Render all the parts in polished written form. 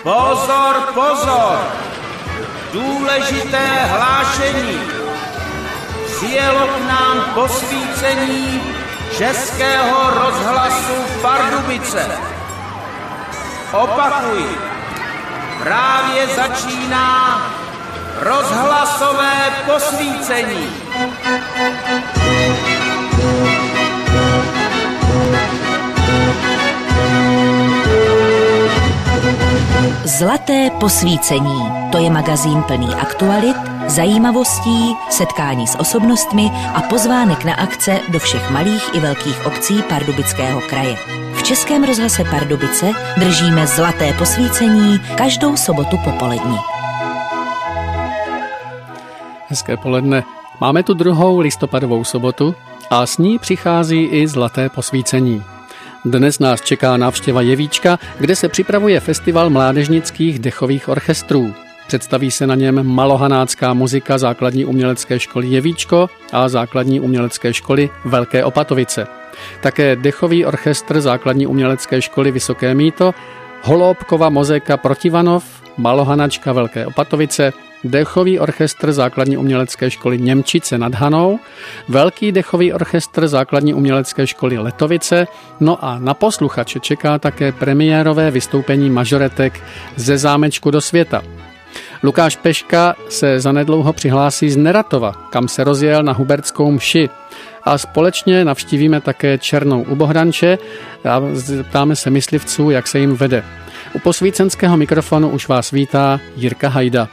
Pozor, pozor! Důležité hlášení. Přijelo k nám posvícení Českého rozhlasu Pardubice. Opakuji, právě začíná rozhlasové posvícení. Zlaté posvícení. To je magazín plný aktualit, zajímavostí, setkání s osobnostmi a pozvánek na akce do všech malých i velkých obcí Pardubického kraje. V Českém rozhlase Pardubice držíme zlaté posvícení každou sobotu popolední. Hezké poledne. Máme tu 2. listopadovou sobotu a s ní přichází i zlaté posvícení. Dnes nás čeká návštěva Jevíčka, kde se připravuje festival mládežnických dechových orchestrů. Představí se na něm malohanácká muzika základní umělecké školy Jevíčko a základní umělecké školy Velké Opatovice. Také dechový orchestr základní umělecké školy Vysoké Mýto, Holoubkova mozeka Protivanov, malohanačka Velké Opatovice, dechový orchestr základní umělecké školy Němčice nad Hanou, velký dechový orchestr základní umělecké školy Letovice, no a na posluchače čeká také premiérové vystoupení mažoretek Ze zámečku do světa. Lukáš Peška se zanedlouho přihlásí z Neratova, kam se rozjel na hubertskou mši. A společně navštívíme také Černou u Bohdanče a zeptáme se myslivců, jak se jim vede. U posvícenského mikrofonu už vás vítá Jirka Hajda.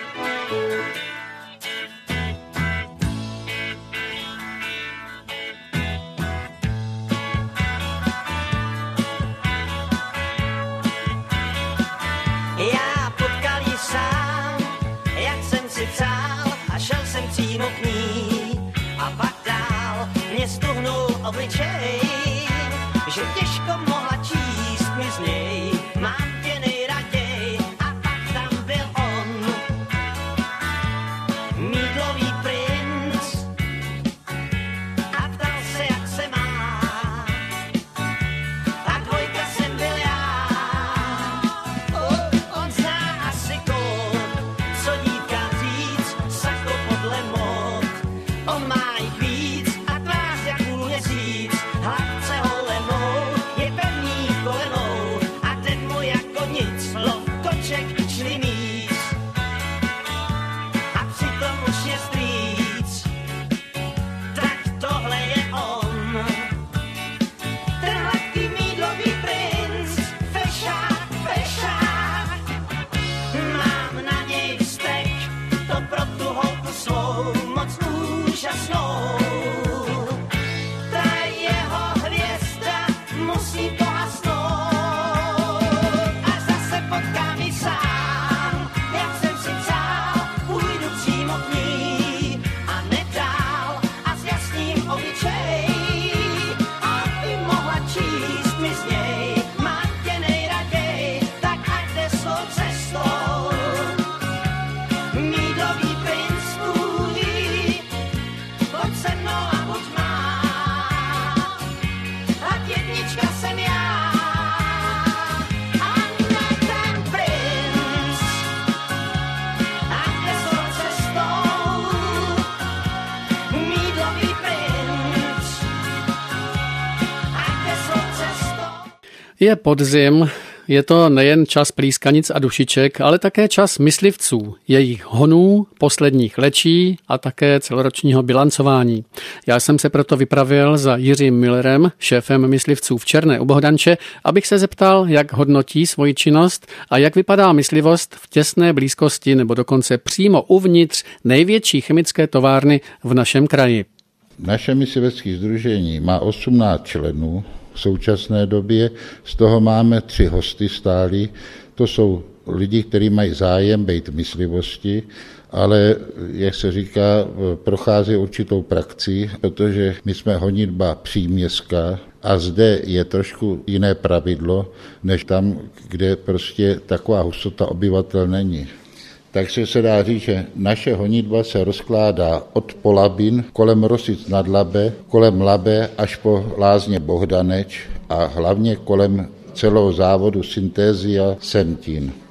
Je podzim, je to nejen čas plískanic a dušiček, ale také čas myslivců, jejich honů, posledních lečí a také celoročního bilancování. Já jsem se proto vypravil za Jiřím Müllerem, šéfem myslivců v Černé u Bohdanče, abych se zeptal, jak hodnotí svoji činnost a jak vypadá myslivost v těsné blízkosti nebo dokonce přímo uvnitř největší chemické továrny v našem kraji. Naše myslivecké sdružení má 18 členů. V současné době z toho máme 3 hosty stálí. To jsou lidi, kteří mají zájem být v myslivosti, ale, jak se říká, prochází určitou praxí, protože my jsme honitba příměstská a zde je trošku jiné pravidlo, než tam, kde prostě taková hustota obyvatel není. Takže se dá říct, že naše honitba se rozkládá od Polabin kolem Rosic nad Labe, kolem Labe až po lázně Bohdaneč a hlavně kolem celého závodu Syntézia Semtín.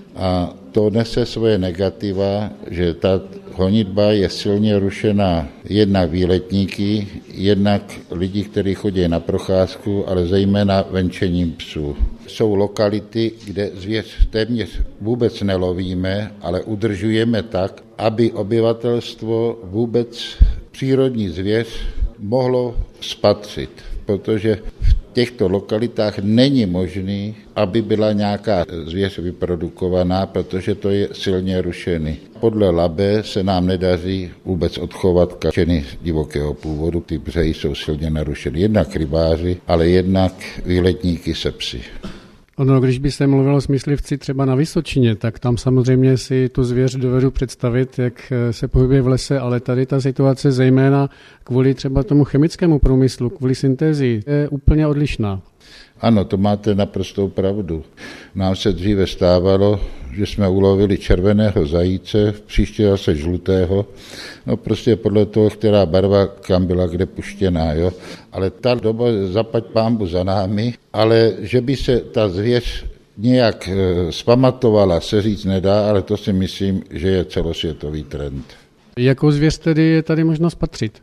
A to nese svoje negativa, že ta honitba je silně rušená jednak výletníky, jednak lidi, kteří chodí na procházku, ale zejména venčením psů. Jsou lokality, kde zvěř téměř vůbec nelovíme, ale udržujeme tak, aby obyvatelstvo vůbec přírodní zvěř mohlo spatřit, protože v těchto lokalitách není možný, aby byla nějaká zvěř vyprodukovaná, protože to je silně rušený. Podle Labe se nám nedaří vůbec odchovat kačeny divokého původu, ty břehy jsou silně narušeny. Jednak rybáři, ale jednak výletníky se psy. Ono, když by se mluvilo s myslivci třeba na Vysočině, tak tam samozřejmě si tu zvěř dovedu představit, jak se pohybuje v lese, ale tady ta situace zejména kvůli třeba tomu chemickému průmyslu, kvůli syntézi, je úplně odlišná. Ano, to máte naprostou pravdu. Nám se dříve stávalo, že jsme ulovili červeného zajíce, příště zase žlutého, no prostě podle toho, která barva kam byla kde puštěná, jo. Ale ta doba zaplať pánbu za námi, ale že by se ta zvěř nějak zpamatovala, se říct nedá, ale to si myslím, že je celosvětový trend. Jakou zvěř tedy je tady možno spatřit?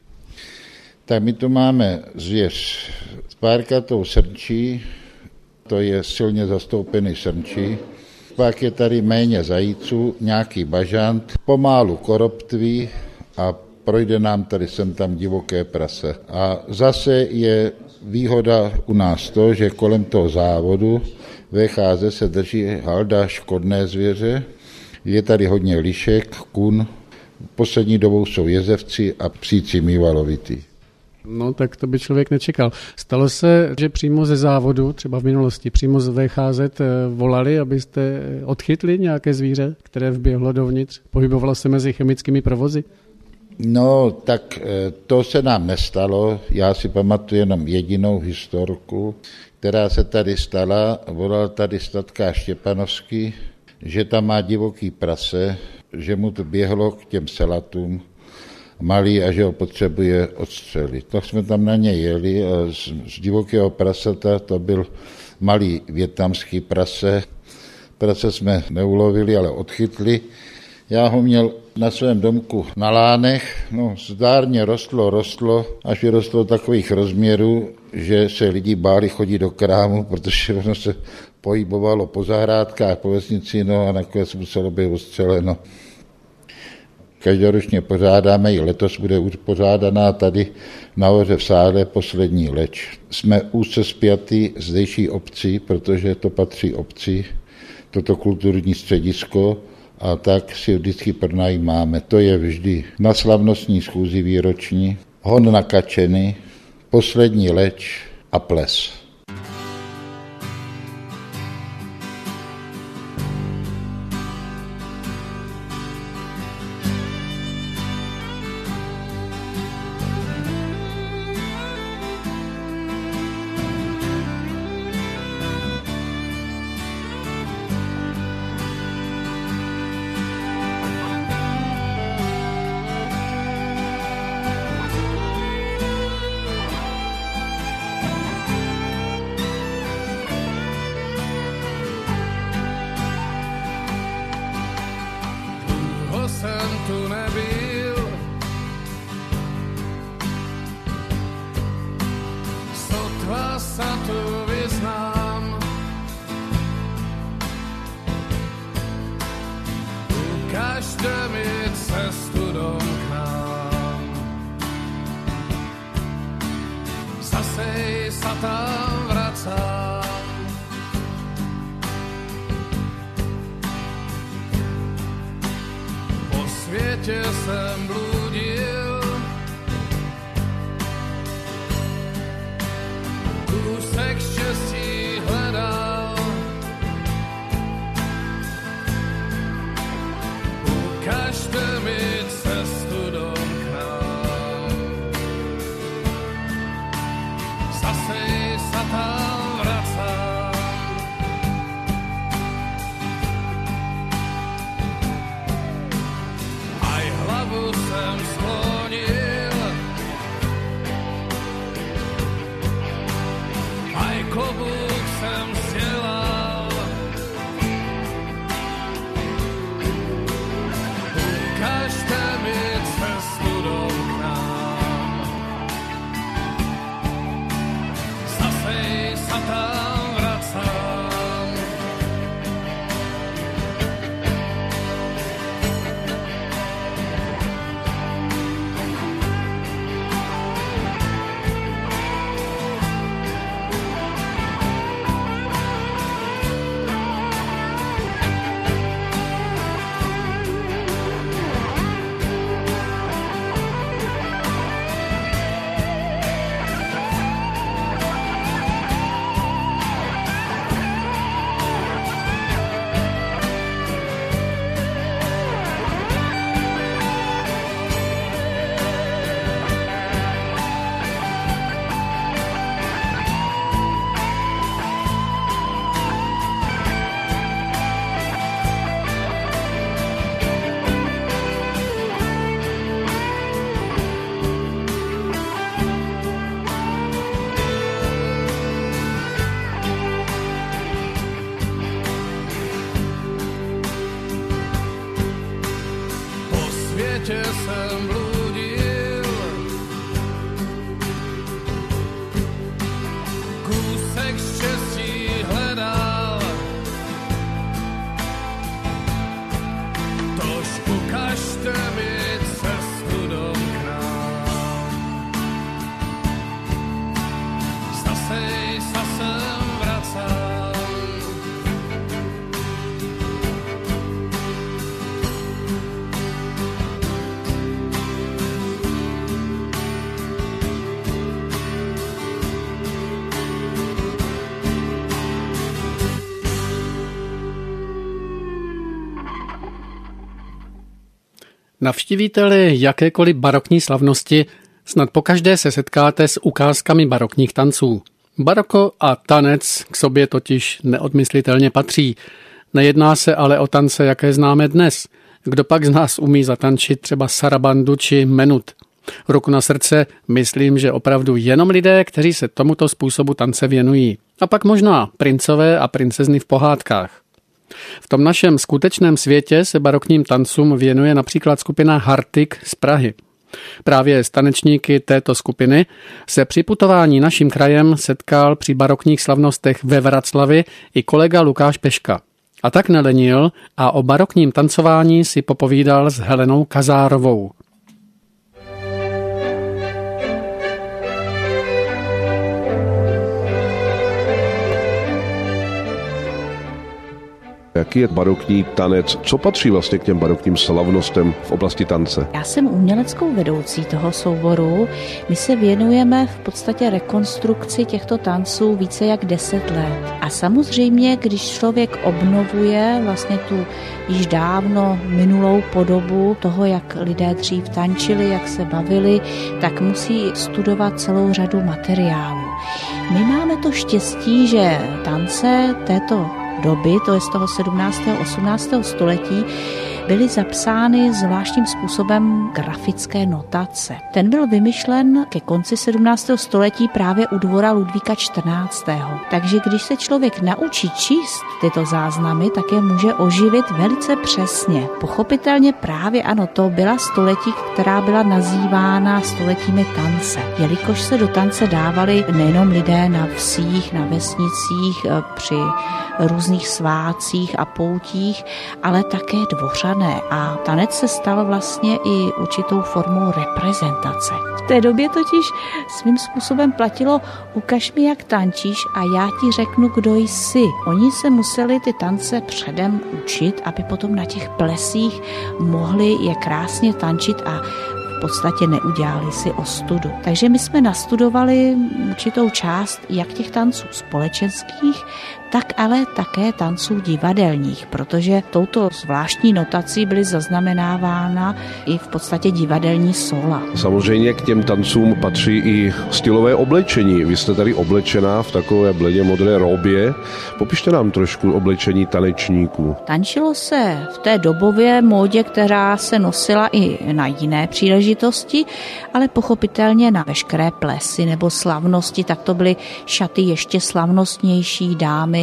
Tak my tu máme zvěř s párkatou srnčí, to je silně zastoupený srnčí. Pak je tady méně zajíců, nějaký bažant, pomálu koroptví a projde nám tady sem tam divoké prase. A zase je výhoda u nás to, že kolem toho závodu VHZ se drží halda škodné zvěře. Je tady hodně lišek, kun, poslední dobou jsou jezevci a psíci mývalovitý. No tak to by člověk nečekal. Stalo se, že přímo ze závodu, třeba v minulosti, přímo z VHZ volali, abyste odchytli nějaké zvíře, které vběhlo dovnitř, pohybovalo se mezi chemickými provozy? No, tak to se nám nestalo. Já si pamatuju jenom jedinou historku, která se tady stala. Volal tady statka Štěpanovský, že tam má divoký prase, že mu to běhlo k těm selatům malý a že ho potřebuje odstřelit. Tak jsme tam na ně jeli a z divokého prasata to byl malý vietnamský prase. Prase jsme neulovili, ale odchytli. Já ho měl na svém domku na lánech, no zdárně rostlo, až vyrostlo takových rozměrů, že se lidi báli chodit do krámu, protože ono se pohybovalo po zahrádkách, po vesnici, no a nakonec muselo být odstřeleno. Každoročně pořádáme, i letos bude pořádaná tady nahoře v sále poslední leč. Jsme úzce spjatí zdejší obcí, protože to patří obci, toto kulturní středisko, a tak si vždycky pronajímáme. To je vždy na slavnostní schůzi výroční, hon na kačeny, poslední leč a ples. Jsem tu nebyl, sotva sa tu vyznám. Ukažte mi cestu dom k nám. Zase sa tam vracám. V světě jsem bludil, kousek štěstí hledal. Ukažte mi cestu dom k nám. Zase sa tam vracám. Hlavu jsem světě jsem bludil. Kousek štěstí hledal, tož ukažte mi cestu do k nám. Zase jsem vracal. Navštívíte-li jakékoliv barokní slavnosti, snad pokaždé se setkáte s ukázkami barokních tanců. Baroko a tanec k sobě totiž neodmyslitelně patří. Nejedná se ale o tance, jaké známe dnes. Kdo pak z nás umí zatančit třeba sarabandu či menut? Ruku na srdce, myslím, že opravdu jenom lidé, kteří se tomuto způsobu tance věnují. A pak možná princové a princezny v pohádkách. V tom našem skutečném světě se barokním tancům věnuje například skupina Hartig z Prahy. Právě s tanečníky této skupiny se při putování naším krajem setkal při barokních slavnostech ve Vraclavi i kolega Lukáš Peška. A tak nelenil a o barokním tancování si popovídal s Helenou Kazárovou. Jaký je barokní tanec? Co patří vlastně k těm barokním slavnostem v oblasti tance? Já jsem uměleckou vedoucí toho souboru. My se věnujeme v podstatě rekonstrukci těchto tanců více jak 10 let. A samozřejmě, když člověk obnovuje vlastně tu již dávno minulou podobu toho, jak lidé dřív tančili, jak se bavili, tak musí studovat celou řadu materiálů. My máme to štěstí, že tance této doby, to je z toho 17. a 18. století, byly zapsány zvláštním způsobem grafické notace. Ten byl vymyšlen ke konci 17. století právě u dvora Ludvíka XIV. Takže když se člověk naučí číst tyto záznamy, tak je může oživit velice přesně. Pochopitelně právě ano, to byla století, která byla nazývána stoletími tance. Jelikož se do tance dávali nejenom lidé na vsích, na vesnicích, při různých svátcích a poutích, ale také dvořané. A tanec se stal vlastně i určitou formou reprezentace. V té době totiž svým způsobem platilo ukaž mi, jak tančíš a já ti řeknu, kdo jsi. Oni se museli ty tance předem učit, aby potom na těch plesích mohli je krásně tančit a v podstatě neudělali si ostudu. Takže my jsme nastudovali určitou část jak těch tanců společenských, tak ale také tanců divadelních, protože touto zvláštní notací byly zaznamenávána i v podstatě divadelní sola. Samozřejmě k těm tancům patří i stylové oblečení. Vy jste tady oblečená v takové bledě modré robě. Popište nám trošku oblečení tanečníků. Tančilo se v té dobové módě, která se nosila i na jiné příležitosti, ale pochopitelně na veškeré plesy nebo slavnosti, tak to byly šaty ještě slavnostnější. Dámy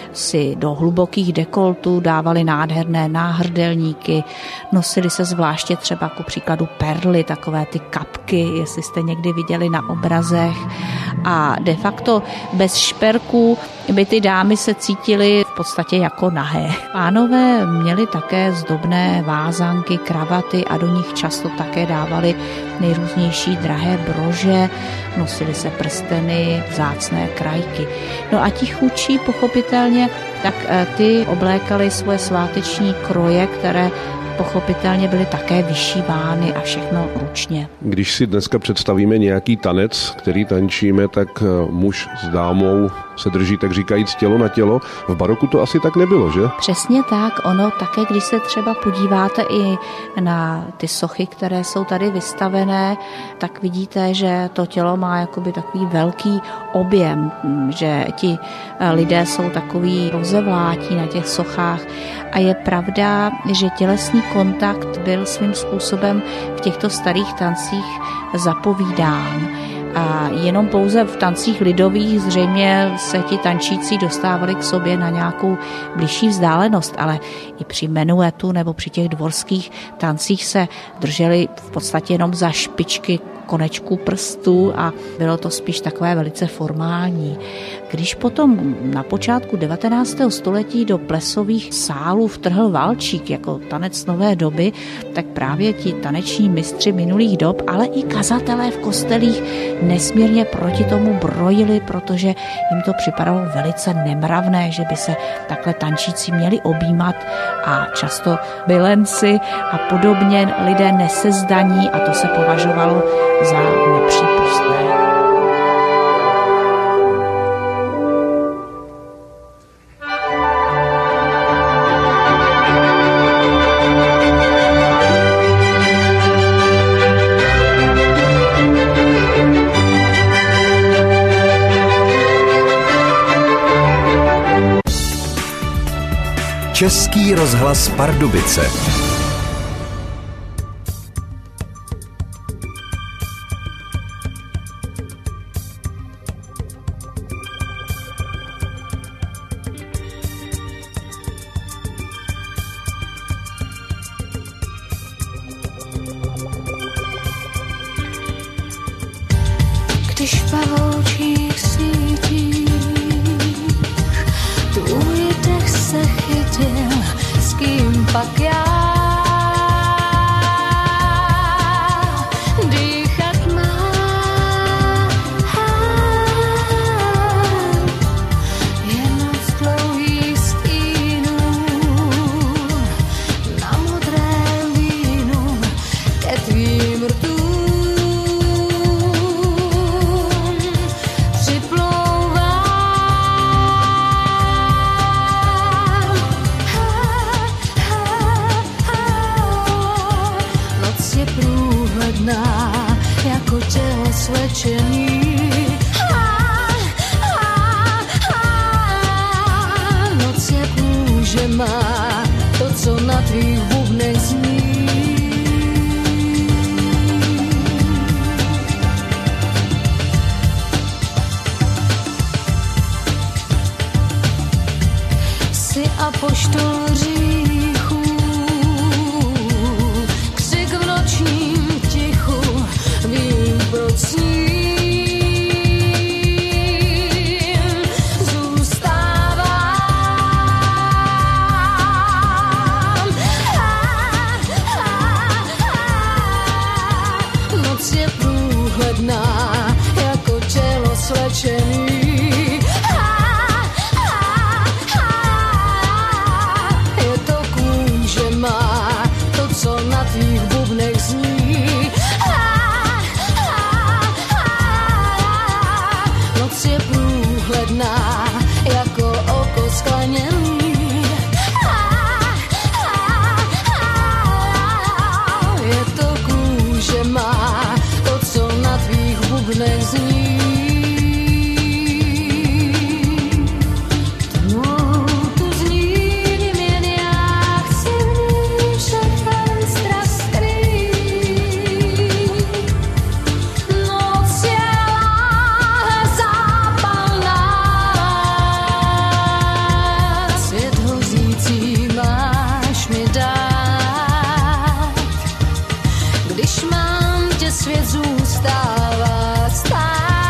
si do hlubokých dekoltů dávali nádherné náhrdelníky, nosili se zvláště třeba ku příkladu perly, takové ty kapky, jestli jste někdy viděli na obrazech. A de facto bez šperků by ty dámy se cítily v podstatě jako nahé. Pánové měli také zdobné vázanky, kravaty a do nich často také dávali nejrůznější drahé brože, nosili se prsteny, vzácné krajky. No a ti chudší pochopitelně, tak ty oblékali svoje sváteční kroje, které pochopitelně byly také vyšívány a všechno ručně. Když si dneska představíme nějaký tanec, který tančíme, tak muž s dámou se drží, tak říkajíc, tělo na tělo. V baroku to asi tak nebylo, že? Přesně tak. Ono také, když se třeba podíváte i na ty sochy, které jsou tady vystavené, tak vidíte, že to tělo má jakoby takový velký objem, že ti lidé jsou takový rozevlátí na těch sochách. A je pravda, že tělesný kontakt byl svým způsobem v těchto starých tancích zapovídán. A jenom pouze v tancích lidových zřejmě se ti tančící dostávali k sobě na nějakou bližší vzdálenost, ale i při menuetu nebo při těch dvorských tancích se drželi v podstatě jenom za špičky konečků prstů a bylo to spíš takové velice formální. Když potom na počátku 19. století do plesových sálů vtrhl valčík jako tanec nové doby, tak právě ti taneční mistři minulých dob, ale i kazatelé v kostelích nesmírně proti tomu brojili, protože jim to připadalo velice nemravné, že by se takhle tančící měli objímat a často milenci a podobně lidé nesezdaní a to se považovalo za nepřípustné. Český rozhlas Pardubice. Když v pavoučích svítí, tvůj dech se chytil, s kým pak já dýchat mám. Je noc dlouhých stínů na modrém vínu ke tvým rtům. Jako tělo svečený. Noc je kůže má, to, co na tvých bubnech zní. Jsi apoštol hříchů, křik v nočním tichu, vím, proč sním, zůstávám. Noc je průhledná, jako tělo slečený. Je to kůže má, to, co na tvých bubnech zní. Noc je průhledná, jako oko skleněný. Je to kůže má, to, co na tvých bubnech zní. Tmou tu zníním jen já, chci v ní všechen strach skrýt. Noc je láhev zápalná, svět hořící máš mi dát. Když mám tě, svět zůstává stát.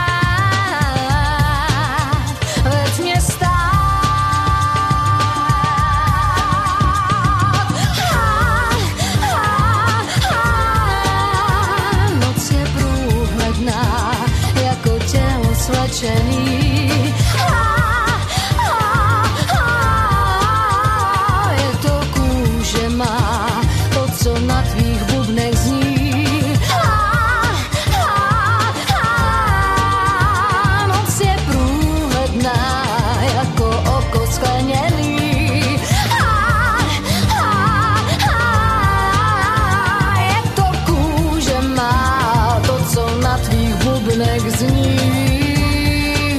Ve tmě stát. Noc je průhledná, jako tělo svečený. Je to kůže má, to, co na tvých bubnech zní. Noc je průhledná, jako oko skleněný. Je to kůže má, to, co na tvých bubnech zní.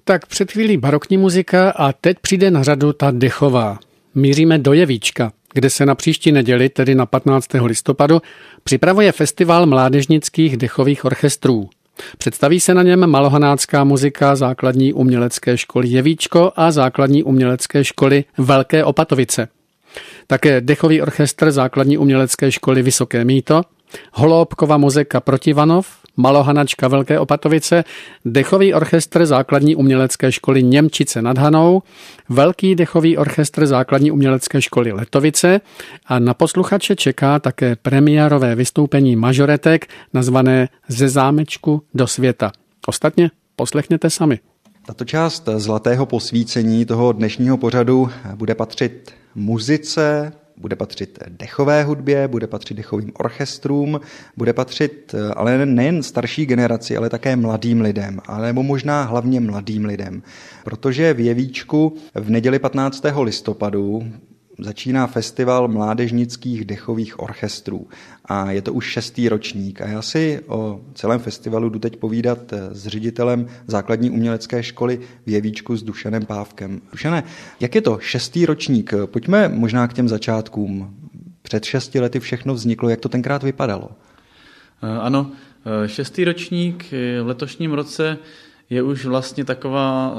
Tak před chvílí barokní muzika a teď přijde na řadu ta dechová. Míříme do Jevíčka, kde se na příští neděli, tedy na 15. listopadu, připravuje festival mládežnických dechových orchestrů. Představí se na něm malohanácká muzika základní umělecké školy Jevíčko a základní umělecké školy Velké Opatovice. Také dechový orchestr základní umělecké školy Vysoké Mýto, holoubková muzika Protivanov, malohanačka Velké Opatovice, dechový orchestr základní umělecké školy Němčice nad Hanou, velký dechový orchestr základní umělecké školy Letovice a na posluchače čeká také premiérové vystoupení mažoretek nazvané Ze zámečku do světa. Ostatně poslechněte sami. Tato část zlatého posvícení toho dnešního pořadu bude patřit muzice, bude patřit dechové hudbě, bude patřit dechovým orchestrům, bude patřit ale nejen starší generaci, ale také mladým lidem, alebo možná hlavně mladým lidem. Protože v Jevíčku v neděli 15. listopadu začíná festival mládežnických dechových orchestrů a je to už 6. ročník. A já si o celém festivalu jdu teď povídat s ředitelem základní umělecké školy v Jevíčku s Dušanem Pávkem. Dušane, jak je to 6. ročník? Pojďme možná k těm začátkům. Před 6 lety všechno vzniklo, jak to tenkrát vypadalo? Ano, 6. ročník v letošním roce je už vlastně taková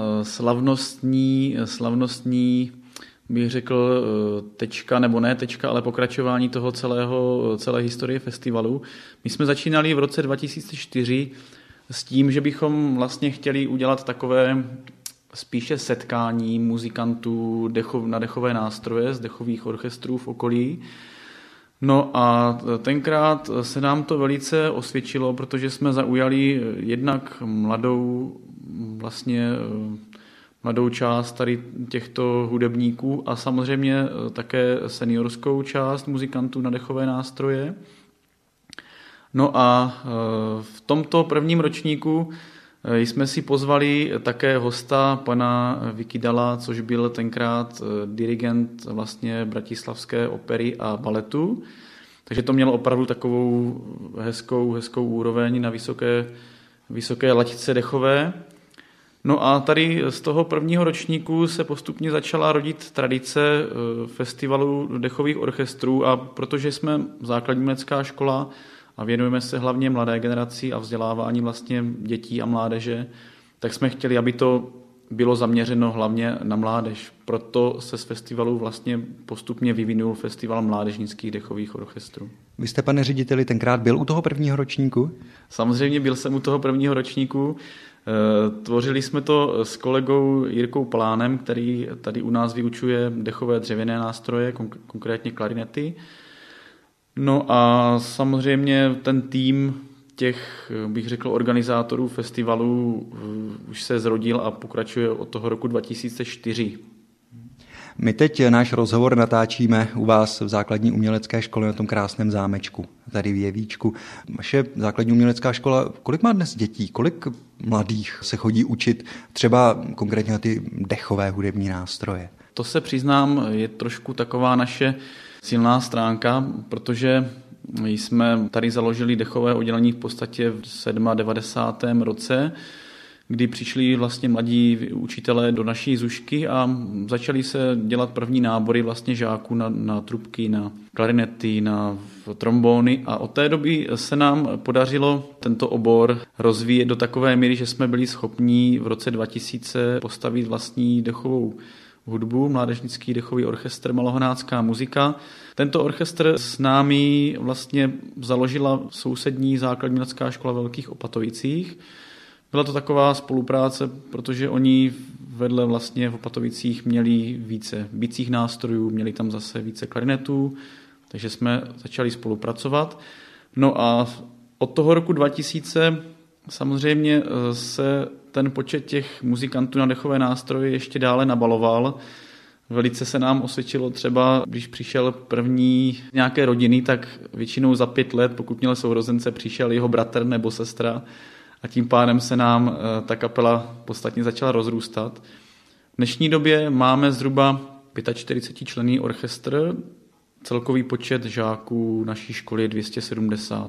slavnostní bych řekl tečka, nebo ne tečka, ale pokračování toho celé historie festivalu. My jsme začínali v roce 2004 s tím, že bychom vlastně chtěli udělat takové spíše setkání muzikantů na dechové nástroje z dechových orchestrů v okolí. No a tenkrát se nám to velice osvědčilo, protože jsme zaujali jednak mladou část tady těchto hudebníků a samozřejmě také seniorskou část muzikantů na dechové nástroje. No a v tomto prvním ročníku jsme si pozvali také hosta pana Vikidala, což byl tenkrát dirigent vlastně bratislavské opery a baletu. Takže to mělo opravdu takovou hezkou úroveň na vysoké laťce dechové. No a tady z toho prvního ročníku se postupně začala rodit tradice festivalu dechových orchestrů a protože jsme základní umělecká škola a věnujeme se hlavně mladé generaci a vzdělávání vlastně dětí a mládeže, tak jsme chtěli, aby to bylo zaměřeno hlavně na mládež. Proto se z festivalu vlastně postupně vyvinul festival mládežnických dechových orchestrů. Vy jste, pane řediteli, tenkrát byl u toho prvního ročníku? Samozřejmě byl jsem u toho prvního ročníku. Tvořili jsme to s kolegou Jirkou Plánem, který tady u nás vyučuje dechové dřevěné nástroje, konkrétně klarinety. No a samozřejmě ten tým těch, bych řekl, organizátorů festivalu už se zrodil a pokračuje od toho roku 2004. My teď náš rozhovor natáčíme u vás v základní umělecké škole na tom krásném zámečku, tady v Jevíčku. Vaše základní umělecká škola, kolik má dnes dětí, kolik mladých se chodí učit třeba konkrétně na ty dechové hudební nástroje? To se přiznám, je trošku taková naše silná stránka, protože jsme tady založili dechové oddělení v podstatě v 97. roce, kdy přišli vlastně mladí učitelé do naší zušky a začali se dělat první nábory vlastně žáků na trubky, na klarinety, na trombóny a od té doby se nám podařilo tento obor rozvíjet do takové míry, že jsme byli schopni v roce 2000 postavit vlastní dechovou hudbu, mládežnický dechový orchestr Malohanácká muzika. Tento orchestr s námi vlastně založila sousední základní umělecká škola ve Velkých Opatovicích. Byla to taková spolupráce, protože oni vedle vlastně v Opatovicích měli více bicích nástrojů, měli tam zase více klarinetů, takže jsme začali spolupracovat. No a od toho roku 2000 samozřejmě se ten počet těch muzikantů na dechové nástroje ještě dále nabaloval. Velice se nám osvědčilo třeba, když přišel první nějaké rodiny, tak většinou za 5 let, pokud měl sourozence, přišel jeho bratr nebo sestra a tím pádem se nám ta kapela podstatně začala rozrůstat. V dnešní době máme zhruba 45 členný orchestr, celkový počet žáků naší školy je 270.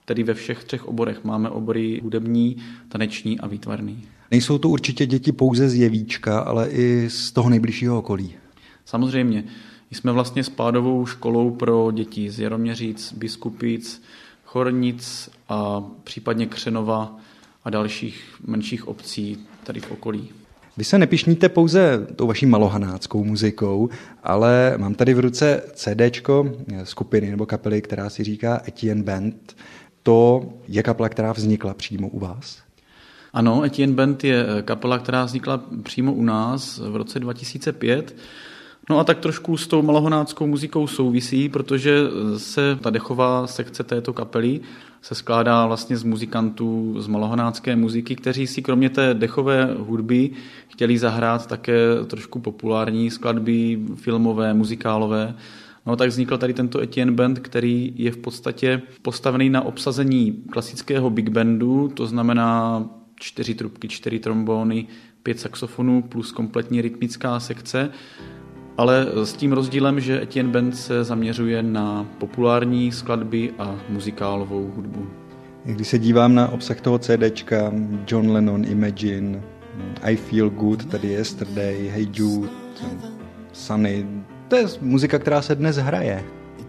tedy ve všech 3 oborech. Máme obory hudební, taneční a výtvarný. Nejsou to určitě děti pouze z Jevíčka, ale i z toho nejbližšího okolí. Samozřejmě. Jsme vlastně spádovou školou pro děti z Jaroměříc, Biskupic, Chornic a případně Křenova a dalších menších obcí tady v okolí. Vy se nepyšníte pouze tou vaší malohanáckou muzikou, ale mám tady v ruce CDčko skupiny nebo kapely, která si říká Etienne Band. To je kapela, která vznikla přímo u vás? Ano, Etienne Band je kapela, která vznikla přímo u nás v roce 2005. No a tak trošku s tou malohanáckou muzikou souvisí, protože se ta dechová sekce této kapely se skládá vlastně z muzikantů z malohanácké muziky, kteří si kromě té dechové hudby chtěli zahrát také trošku populární skladby, filmové, muzikálové. No tak vznikl tady tento Etienne Band, který je v podstatě postavený na obsazení klasického big bandu, to znamená 4 trubky, 4 trombóny, 5 saxofonů plus kompletní rytmická sekce, ale s tím rozdílem, že Etienne Band se zaměřuje na populární skladby a muzikálovou hudbu. Když se dívám na obsah toho CDčka, John Lennon, Imagine, I Feel Good, tady Yesterday, Hey Jude, Sunny, to je muzika, která se dnes hraje.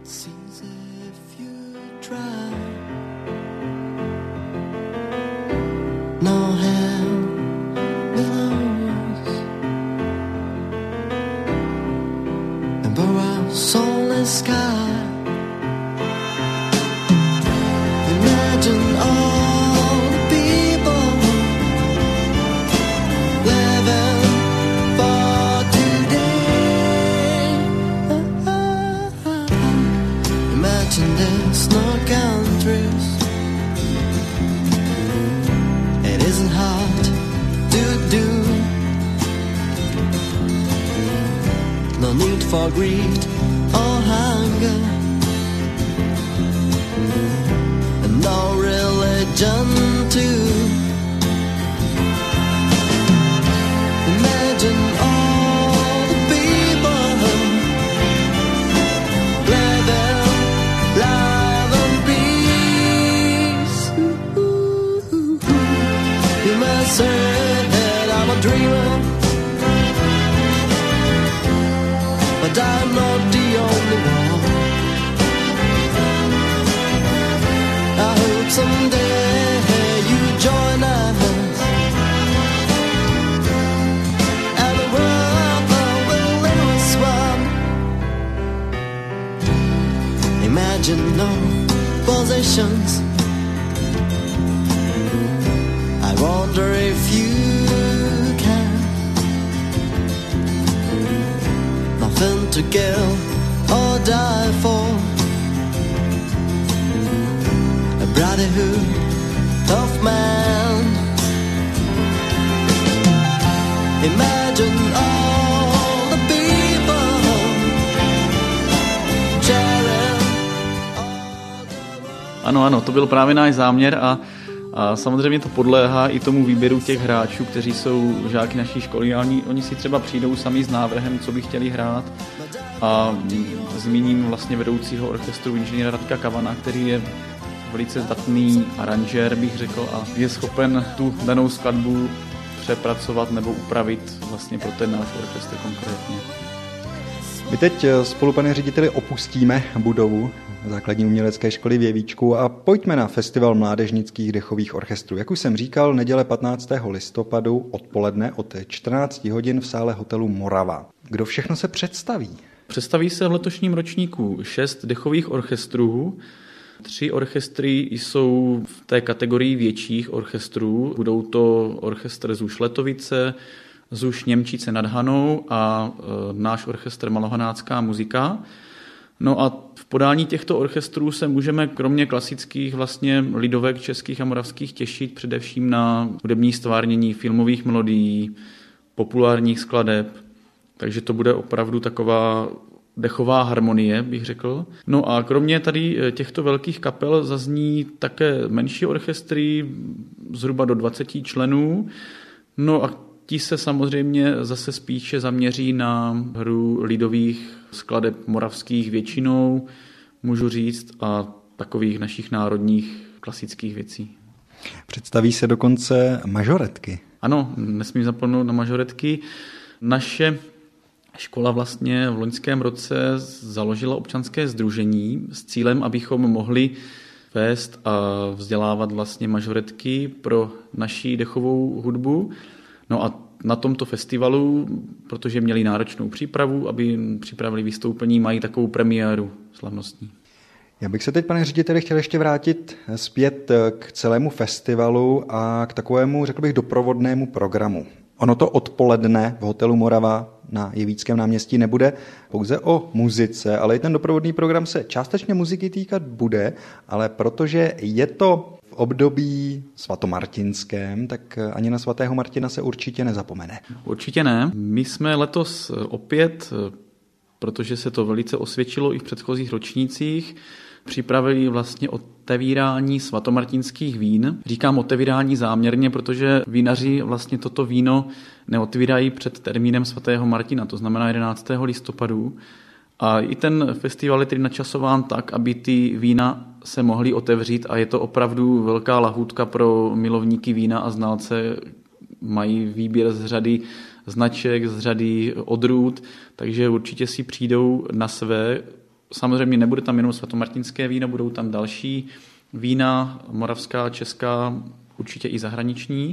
No hell below us, and for our soulless sky, imagine all the people living for today. Imagine there's no countries. It isn't hard to do. No need for greed or hunger, and no religion too. Imagine all the people living life in peace. You must say that I'm a dreamer, but I'm not the only one. I hope someday you join us, and the world will live as one. Imagine no possessions. I wonder if you can. Nothing to kill or die for. A brotherhood of man. Imagine all the people sharing. Ano, to byl právě náš záměr a samozřejmě to podléhá i tomu výběru těch hráčů, kteří jsou žáky naší školy. Oni si třeba přijdou sami s návrhem, co by chtěli hrát. A zmíním vlastně vedoucího orchestru inženýra Radka Kavana, který je velice zdatný aranžér, bych řekl, a je schopen tu danou skladbu přepracovat nebo upravit vlastně pro ten náš orchestr konkrétně. My teď spolu, pane řediteli, opustíme budovu Základní umělecké školy v Jevíčku a pojďme na festival mládežnických dechových orchestrů. Jak už jsem říkal, neděle 15. listopadu odpoledne od 14 hodin v sále hotelu Morava. Kdo všechno se představí? Představí se v letošním ročníku 6 dechových orchestrů. 3 orchestry jsou v té kategorii větších orchestrů. Budou to orchestr ZUŠ Letovice, ZUŠ Němčice nad Hanou a náš orchestr Malohanácká muzika. No a v podání těchto orchestrů se můžeme kromě klasických vlastně lidovek českých a moravských těšit především na hudební stvárnění filmových melodií, populárních skladeb, takže to bude opravdu taková dechová harmonie, bych řekl. No a kromě tady těchto velkých kapel zazní také menší orchestry, zhruba do 20 členů. No a ti se samozřejmě zase spíše zaměří na hru lidových skladeb moravských většinou, můžu říct, a takových našich národních klasických věcí. Představí se dokonce mažoretky. Ano, nesmím zapomenout na mažoretky. Naše škola vlastně v loňském roce založila občanské sdružení s cílem, abychom mohli vést a vzdělávat vlastně mažoretky pro naši dechovou hudbu. No a na tomto festivalu, protože měli náročnou přípravu, aby připravili vystoupení, mají takovou premiéru slavnostní. Já bych se teď, pane řediteli, chtěl ještě vrátit zpět k celému festivalu a k takovému, řekl bych, doprovodnému programu. Ono to odpoledne v hotelu Morava na Jevíckém náměstí nebude pouze o muzice, ale i ten doprovodný program se částečně muziky týkat bude, ale protože je to v období svatomartinském, tak ani na svatého Martina se určitě nezapomene. Určitě ne. My jsme letos opět, protože se to velice osvědčilo i v předchozích ročnících, připravili vlastně otevírání svatomartinských vín. Říkám otevírání záměrně, protože vínaři vlastně toto víno neotvírají před termínem svatého Martina, to znamená 11. listopadu. A i ten festival je tedy načasován tak, aby ty vína se mohly otevřít a je to opravdu velká lahůdka pro milovníky vína a znalce. Mají výběr z řady značek, z řady odrůd, takže určitě si přijdou na své. Samozřejmě nebude tam jenom svatomartinské víno, budou tam další vína, moravská, česká, určitě i zahraniční.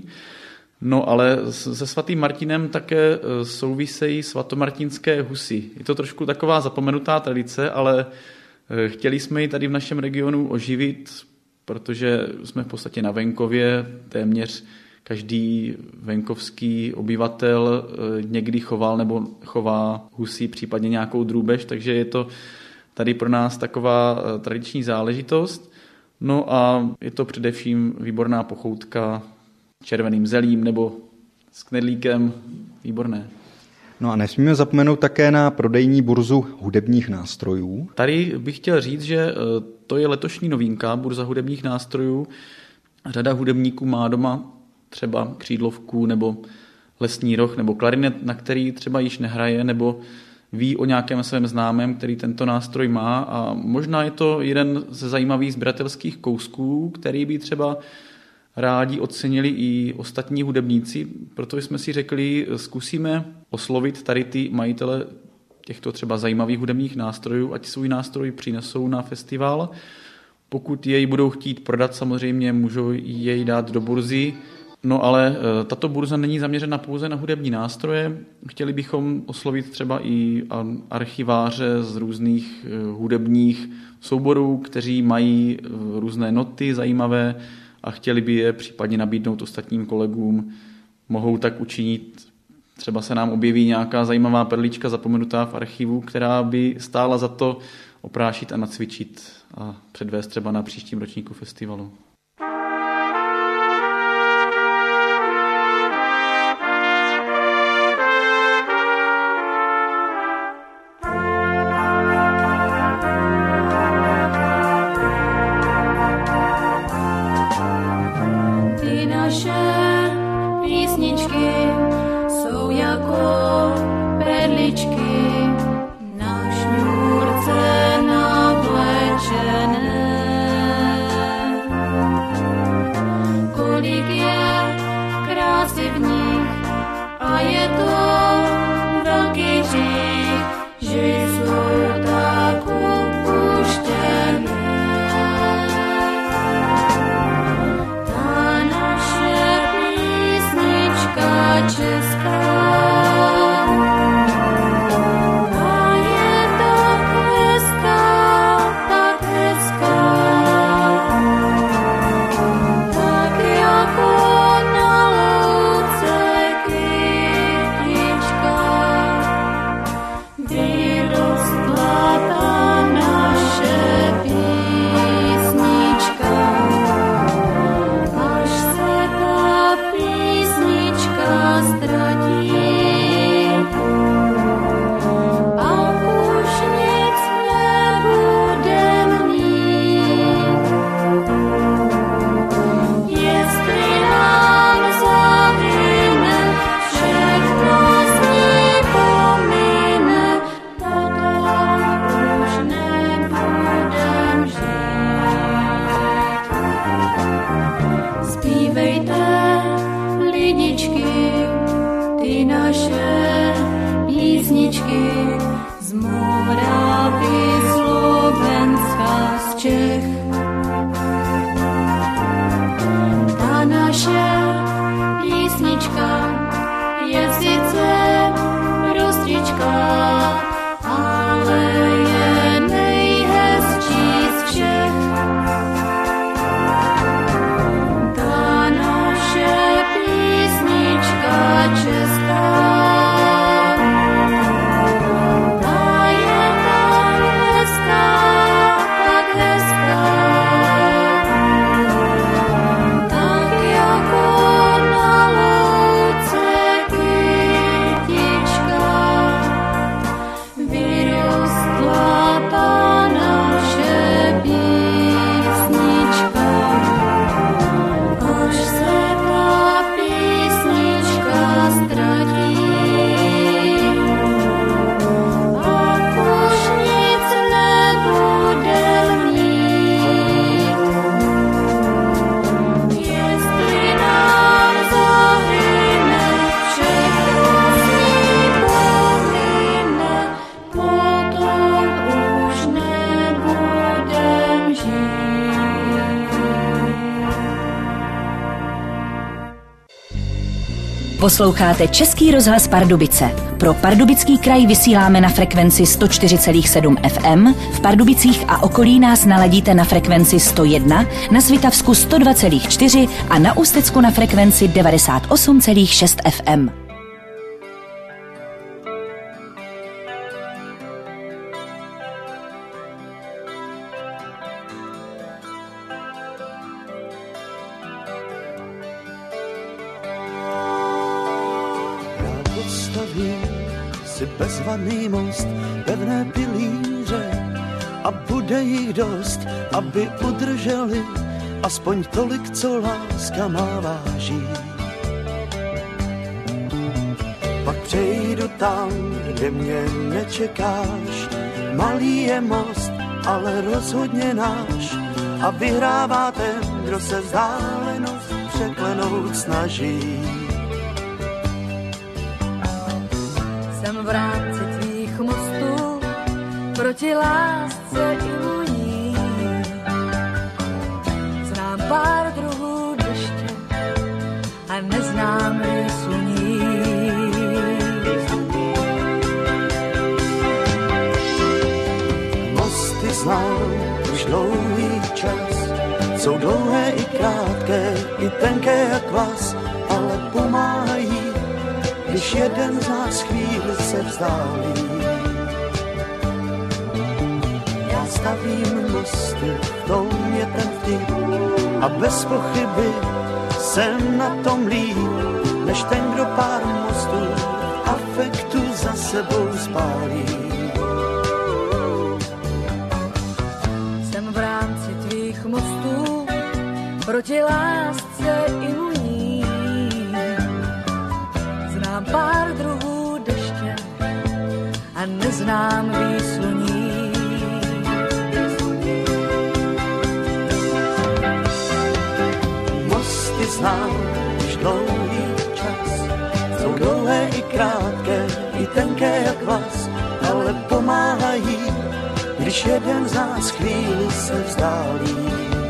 No ale se svatým Martinem také souvisejí svatomartinské husy. Je to trošku taková zapomenutá tradice, ale chtěli jsme ji tady v našem regionu oživit, protože jsme v podstatě na venkově, téměř každý venkovský obyvatel někdy choval nebo chová husy, případně nějakou drůbež, takže je to tady pro nás taková tradiční záležitost. No a je to především výborná pochoutka červeným zelím nebo s knedlíkem. Výborné. No a nesmíme zapomenout také na prodejní burzu hudebních nástrojů. Tady bych chtěl říct, že to je letošní novinka, burza hudebních nástrojů. Řada hudebníků má doma třeba křídlovku nebo lesní roh nebo klarinet, na který třeba již nehraje, nebo ví o nějakém svém známém, který tento nástroj má, a možná je to jeden ze zajímavých sběratelských kousků, který by třeba rádi ocenili i ostatní hudebníci, proto jsme si řekli, zkusíme oslovit tady ty majitele těchto třeba zajímavých hudebních nástrojů, ať svůj nástroj přinesou na festival. Pokud jej budou chtít prodat, samozřejmě můžou jej dát do burzy. No ale tato burza není zaměřena pouze na hudební nástroje. Chtěli bychom oslovit třeba i archiváře z různých hudebních souborů, kteří mají různé noty zajímavé a chtěli by je případně nabídnout ostatním kolegům. Mohou tak učinit. Třeba se nám objeví nějaká zajímavá perlička zapomenutá v archivu, která by stála za to oprášit a nacvičit a předvést třeba na příštím ročníku festivalu. Posloucháte Český rozhlas Pardubice. Pro Pardubický kraj vysíláme na frekvenci 104,7 FM, v Pardubicích a okolí nás naladíte na frekvenci 101, na Svitavsku 102,4 a na Ústecku na frekvenci 98,6 FM. Si bezvadný most, pevné pilíře a bude jich dost, aby udrželi aspoň tolik, co láska má váží. Pak přejdu tam, kde mě nečekáš, malý je most, ale rozhodně náš a vyhrává ten, kdo se vzdálenost překlenout snaží. Jsem v rámci tvých mostů proti lásce i vůní. Znám pár druhů deště a neznám sluní. Mosty znám už dlouhý čas, jsou dlouhé i krátké, i tenké jak vás, ale pomáhají, když jeden z nás chvíli se vzdálí. Já stavím mosty, v tom je ten vtip a bez pochyby jsem na tom líp, než ten, kdo pár mostů afektu za sebou spálí. Jsem v rámci tvých mostů proti lásce imunní. Znám pár druhů deště a neznám výsluní. Mosty znám už dlouhý čas, jsou dlouhé i krátké, i tenké jak vás, ale pomáhají, když jeden z nás chvíli se vzdálí.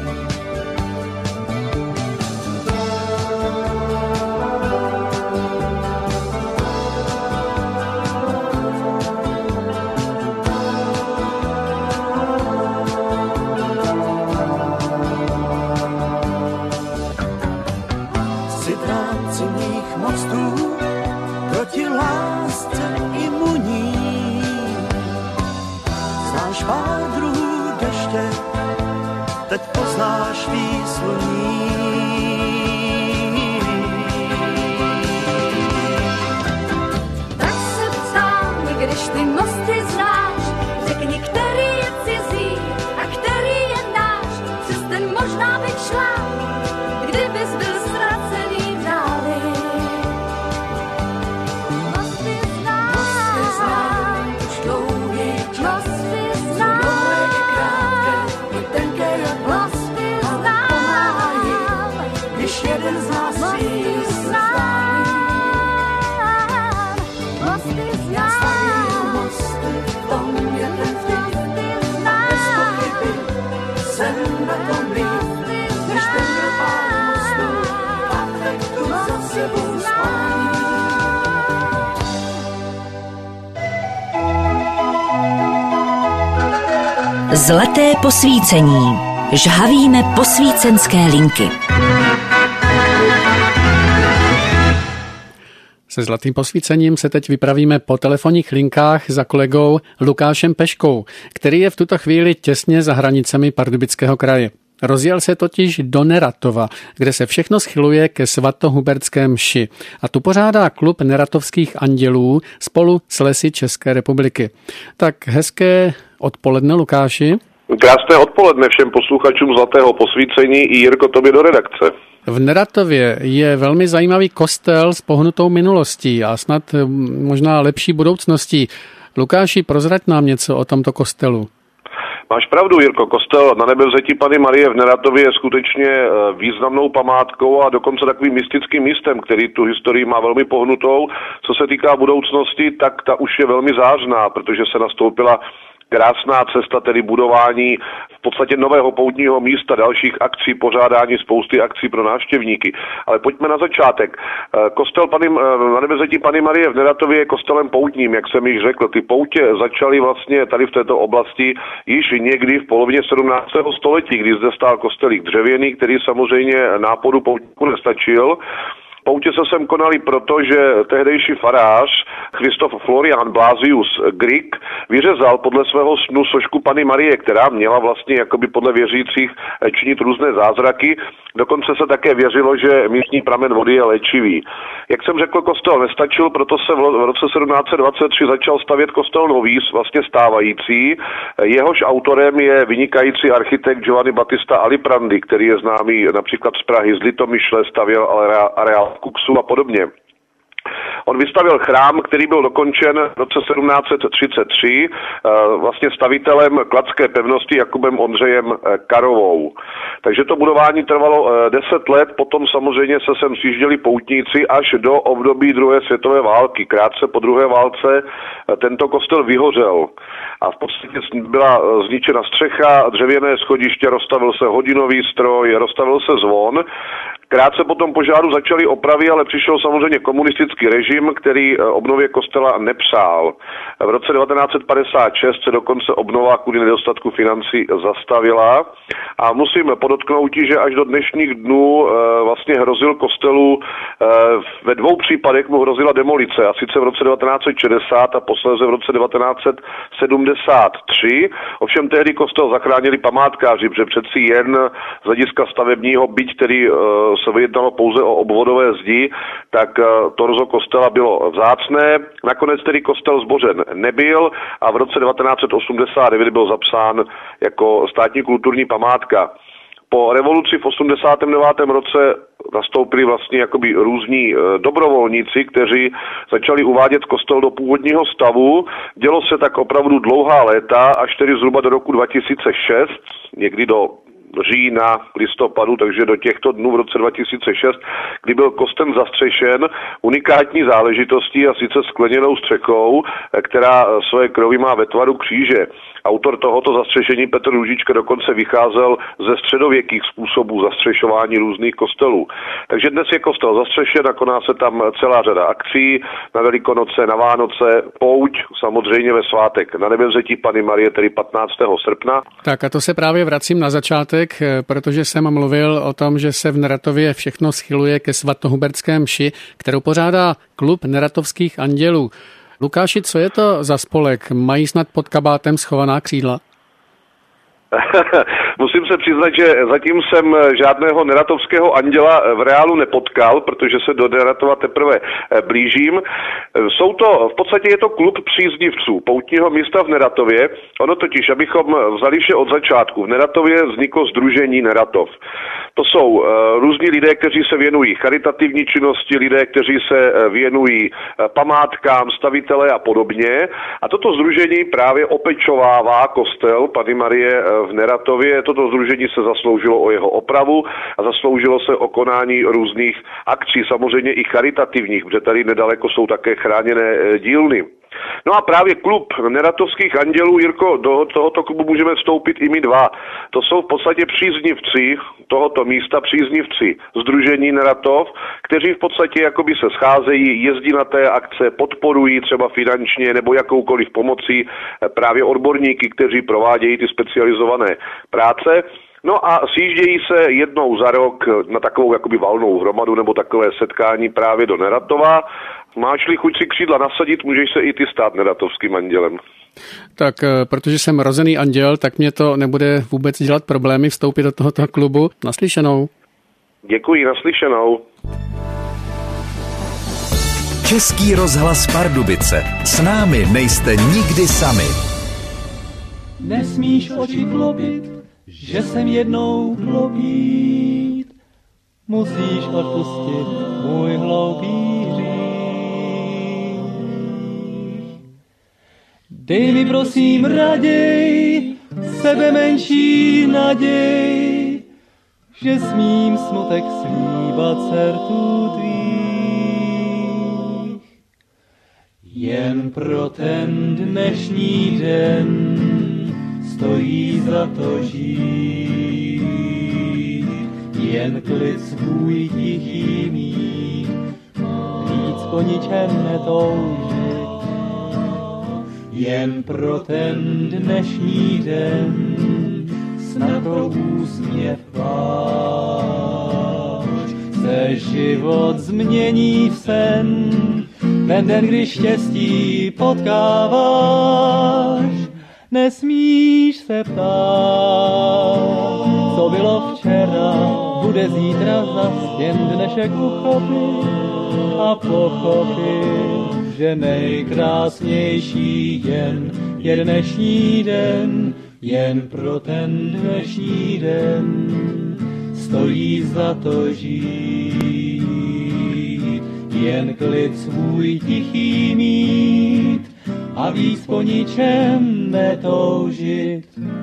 Proti lásce imunní. Znáš pár druhů deště, teď poznáš výsluní. Tak se ptám, když ty mosty znáš, řekni, který je cizí a který je náš. Přes ten možná bych šla, kdybys byl ztracený v dáli. Jeden z nás chvíli se vzdálí. Já stavím mosty, v tom je ten vtip a bez pochyby jsem na tom líp, než ten, kdo pár mostů afektu za sebou spálí. Zlaté posvícení. Žhavíme posvícenské linky. Se zlatým posvícením se teď vypravíme po telefonních linkách za kolegou Lukášem Peškou, který je v tuto chvíli těsně za hranicemi Pardubického kraje. Rozjel se totiž do Neratova, kde se všechno schyluje ke svatohubertské mši. A tu pořádá klub neratovských andělů spolu s Lesy České republiky. Tak hezké odpoledne, Lukáši. Krásné odpoledne všem posluchačům Zlatého posvícení i Jirko, tobě do redakce. V Neratově je velmi zajímavý kostel s pohnutou minulostí a snad možná lepší budoucností. Lukáši, prozrať nám něco o tomto kostelu. Máš pravdu, Jirko, kostel na Nebevzetí Panny Marie v Neratově je skutečně významnou památkou a dokonce takovým mystickým místem, který tu historii má velmi pohnutou. Co se týká budoucnosti, tak ta už je velmi zářná, protože se nastoupila krásná cesta, tedy budování v podstatě nového poutního místa, dalších akcí, pořádání spousty akcí pro návštěvníky. Ale pojďme na začátek. Kostel na Nebevzetí Panny Marie v Neratově je kostelem poutním, jak jsem již řekl. Ty poutě začaly vlastně tady v této oblasti již někdy v polovině 17. století, kdy zde stál kostelík dřevěný, který samozřejmě náporu poutníků nestačil. Poutě se sem konaly proto, že tehdejší farář Christoph Florian Blasius Grieg vyřezal podle svého snu sošku Panny Marie, která měla vlastně jakoby podle věřících činit různé zázraky. Dokonce se také věřilo, že místní pramen vody je léčivý. Jak jsem řekl, kostel nestačil, proto se v roce 1723 začal stavět kostel nový, vlastně stávající. Jehož autorem je vynikající architekt Giovanni Battista Aliprandi, který je známý například z Prahy, z Litomyšle, stavěl areál Kuxu a podobně. On vystavil chrám, který byl dokončen v roce 1733 vlastně stavitelem kladské pevnosti Jakubem Ondřejem Karovou. Takže to budování trvalo 10 let, potom samozřejmě se sem sjížděli poutníci až do období druhé světové války. Krátce po druhé válce tento kostel vyhořel a v podstatě byla zničena střecha, dřevěné schodiště, rozstavil se hodinový stroj, rozstavil se zvon. Krátce po tom požáru začaly opravy, ale přišel samozřejmě komunistický režim, který obnově kostela nepřál. V roce 1956 se dokonce obnova kvůli nedostatku financí zastavila a musím podotknout, že až do dnešních dnů vlastně hrozil kostelu, ve 2 případech mu hrozila demolice, a sice v roce 1960 a posléze v roce 1973. Ovšem tehdy kostel zachránili památkáři, protože přeci jen z hlediska stavebního, byť který se vyjednalo pouze o obvodové zdi, tak torzo kostela bylo vzácné. Nakonec tedy kostel zbořen nebyl a v roce 1989 byl zapsán jako státní kulturní památka. Po revoluci v 89. roce nastoupili vlastně jakoby různí dobrovolníci, kteří začali uvádět kostel do původního stavu. Dělo se tak opravdu dlouhá léta, až tedy zhruba do roku 2006, někdy do října, listopadu, takže do těchto dnů v roce 2006, kdy byl kostel zastřešen unikátní záležitostí, a sice skleněnou střechou, která své krovy má ve tvaru kříže. Autor tohoto zastřešení Petr Růžička dokonce vycházel ze středověkých způsobů zastřešování různých kostelů. Takže dnes je kostel zastřešen a koná se tam celá řada akcí na Velikonoce, na Vánoce, pouť, samozřejmě ve svátek na Nebevzetí Panny Marie, tedy 15. srpna. Tak a to se právě vracím na začátek, protože jsem mluvil o tom, že se v Neratově všechno schyluje ke svatohubertské mši, kterou pořádá klub neratovských andělů. Lukáši, co je to za spolek? Mají snad pod kabátem schovaná křídla? Musím se přiznat, že zatím jsem žádného neratovského anděla v reálu nepotkal, protože se do Neratova teprve blížím. V podstatě je to klub příznivců poutního místa v Neratově. Ono totiž, abychom vzali vše od začátku, v Neratově vzniklo sdružení Neratov. To jsou různí lidé, kteří se věnují charitativní činnosti, lidé, kteří se věnují památkám, stavitelé a podobně. A toto sdružení právě opečovává kostel Panny Marie v Neratově. Toto sdružení se zasloužilo o jeho opravu a zasloužilo se o konání různých akcí, samozřejmě i charitativních, protože tady nedaleko jsou také chráněné dílny. No a právě klub neratovských andělů, Jirko, do tohoto klubu můžeme vstoupit i my dva. To jsou v podstatě příznivci tohoto místa, příznivci sdružení Neratov, kteří v podstatě jakoby se scházejí, jezdí na té akce, podporují třeba finančně nebo jakoukoliv pomocí právě odborníky, kteří provádějí ty specializované práce. No a sjíždějí se jednou za rok na takovou jakoby valnou hromadu nebo takové setkání právě do Neratova. Máš-li chuť si křídla nasadit, můžeš se i ty stát neratovským andělem. Tak protože jsem rozený anděl, tak mě to nebude vůbec dělat problémy vstoupit do tohoto klubu. Naslyšenou. Děkuji, naslyšenou. Český rozhlas Pardubice. S námi nejste nikdy sami. Nesmíš oči klopit, že jsem jednou klopít. Musíš odpustit můj hloupý hřích. Dej mi prosím raději sebe menší naděj, že smím smutek slíbat sertu tvých. Jen pro ten dnešní den stojí za to žít, jen klid svůj tichý mít, víc po ničem netoužit, jen pro ten dnešní den snad pro úsměv váš se život změní v sen. Ten den, když štěstí potkáváš, nesmíš se ptát, co bylo včera, bude zítra zas, jen dnešek uchopit a pochopit, že nejkrásnější je dnešní den, jen pro ten dnešní den stojí za to žít, jen klid svůj tichý mít a víc po ničem netoužit.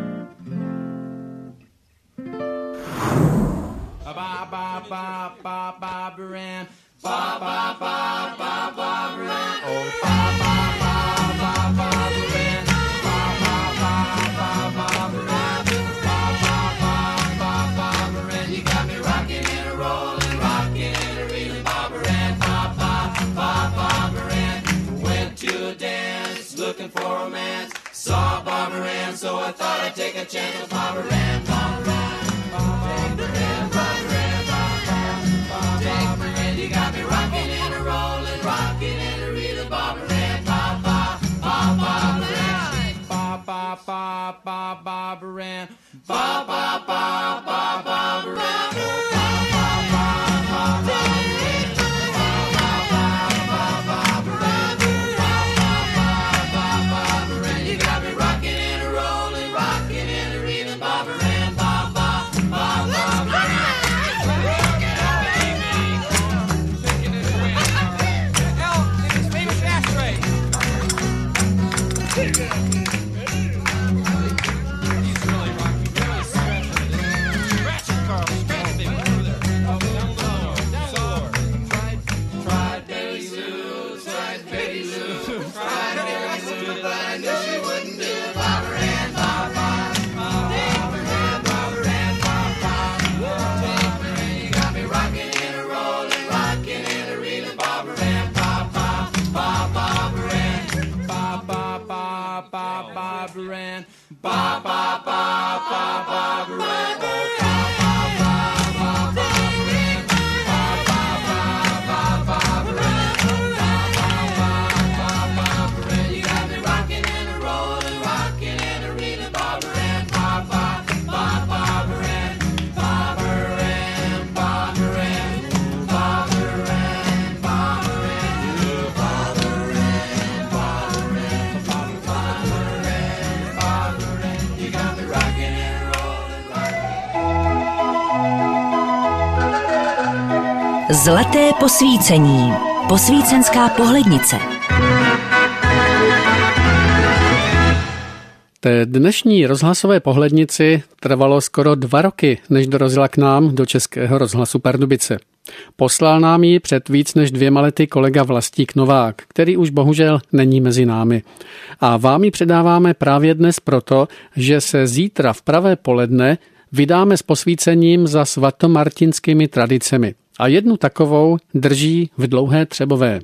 Looking for romance, saw Barbara Ann, so I thought I'd take a chance with Barbara Ann. Barbara Ann, Barbara Ann, Barbara Ann, you got me rocking and a rolling, rocking and a reeling. Barbara Ann, Barbara Ann, Barbara Ann, Barbara Ann. Zlaté posvícení. Posvícenská pohlednice. Té dnešní rozhlasové pohlednici trvalo skoro 2 roky, než dorazila k nám do Českého rozhlasu Pardubice. Poslal nám ji před víc než 2 lety kolega Vlastík Novák, který už bohužel není mezi námi. A vám ji předáváme právě dnes proto, že se zítra v pravé poledne vydáme s posvícením za svatomartinskými tradicemi. A jednu takovou drží v Dlouhé Třebové.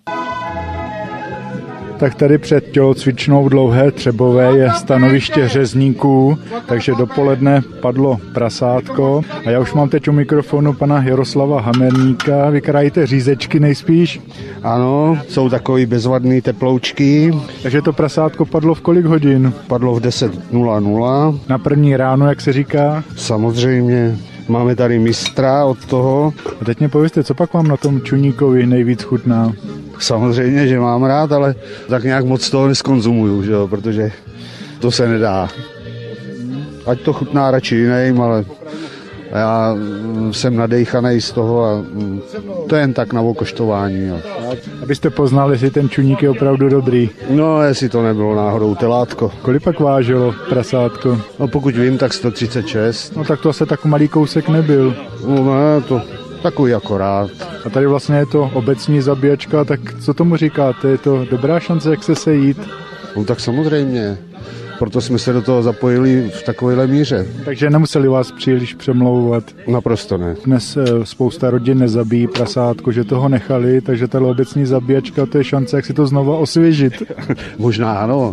Tak tady před tělocvičnou Dlouhé Třebové je stanoviště řezníků, takže dopoledne padlo prasátko a já už mám teď u mikrofonu pana Jaroslava Hamerníka. Vy krajíte řízečky nejspíš? Ano, jsou takový bezvadný teploučky. Takže to prasátko padlo v kolik hodin? Padlo v 10:00. Na první ráno, jak se říká? Samozřejmě. Máme tady mistra od toho. A teď mě povězte, co pak vám na tom čuníkovi nejvíc chutná? Samozřejmě, že mám rád, ale tak nějak moc toho neskonzumuju, že jo, protože to se nedá. Ať to chutná radši jiným, ale já jsem nadejchanej z toho a to je jen tak na okoštování. Jo. Abyste poznali, jestli ten čuník je opravdu dobrý. No, jestli to nebylo náhodou telátko. Kolik pak vážilo prasátko? No, pokud vím, tak 136. No, tak to asi tak malý kousek nebyl. No, ne, to takový akorát. A tady vlastně je to obecní zabíjačka, tak co tomu říkáte? Je to dobrá šance, jak se sejít? No, tak samozřejmě. proto jsme se do toho zapojili v takovéhle míře. Takže nemuseli vás příliš přemlouvat? Naprosto ne. Dnes spousta rodin nezabíjí prasátko, že toho nechali, takže ta obecní zabíjačka, to je šance, jak si to znova osvěžit. Možná ano,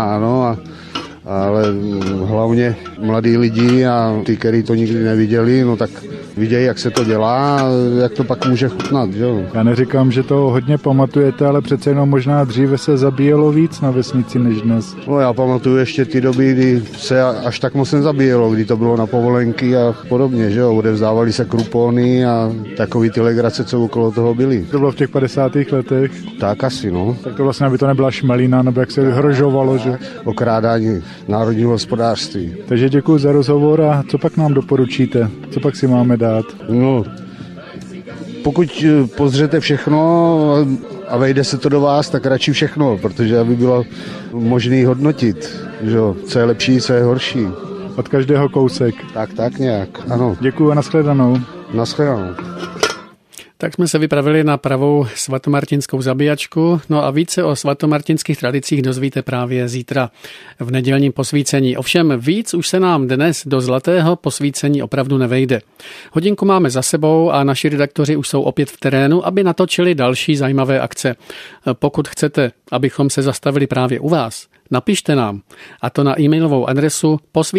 ale hlavně mladí lidi a ty, kteří to nikdy neviděli, no tak vidějí, jak se to dělá a jak to pak může chutnat. Jo? Já neříkám, že to hodně pamatujete, ale přece jenom možná dříve se zabíjelo víc na vesnici než dnes. No já pamatuju ještě ty doby, kdy se až tak moc nezabíjelo, kdy to bylo na povolenky a podobně, že jo, odevzdávali se krupony a takový ty legrace, co okolo toho byly. To bylo v těch 50. letech? Tak asi, no. Tak to vlastně, aby to nebyla šmelina, nebo jak se vyhrožovalo, že? Okrádání národního hospodářství. Takže děkuji za rozhovor a co pak nám doporučíte? Co pak si máme dát? No, pokud pozřete všechno a vejde se to do vás, tak radši všechno, protože aby bylo možné hodnotit, že co je lepší, co je horší. Od každého kousek. Tak nějak, ano. Děkuji a nashledanou. Nashledanou. Tak jsme se vypravili na pravou svatomartinskou zabíjačku, no a více o svatomartinských tradicích dozvíte právě zítra v nedělním posvícení. Ovšem víc už se nám dnes do zlatého posvícení opravdu nevejde. Hodinku máme za sebou a naši redaktoři už jsou opět v terénu, aby natočili další zajímavé akce. Pokud chcete, abychom se zastavili právě u vás, napište nám, a to na e-mailovou adresu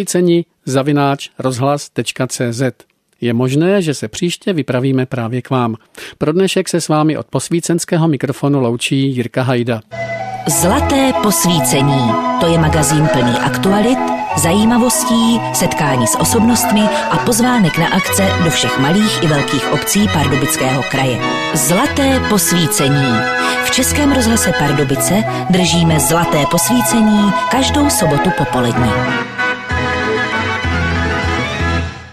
posvícení@rozhlas.cz. Je možné, že se příště vypravíme právě k vám. Pro dnešek se s vámi od posvícenského mikrofonu loučí Jirka Hajda. Zlaté posvícení. To je magazín plný aktualit, zajímavostí, setkání s osobnostmi a pozvánek na akce do všech malých i velkých obcí Pardubického kraje. Zlaté posvícení. V Českém rozhlase Pardubice držíme zlaté posvícení každou sobotu popolední.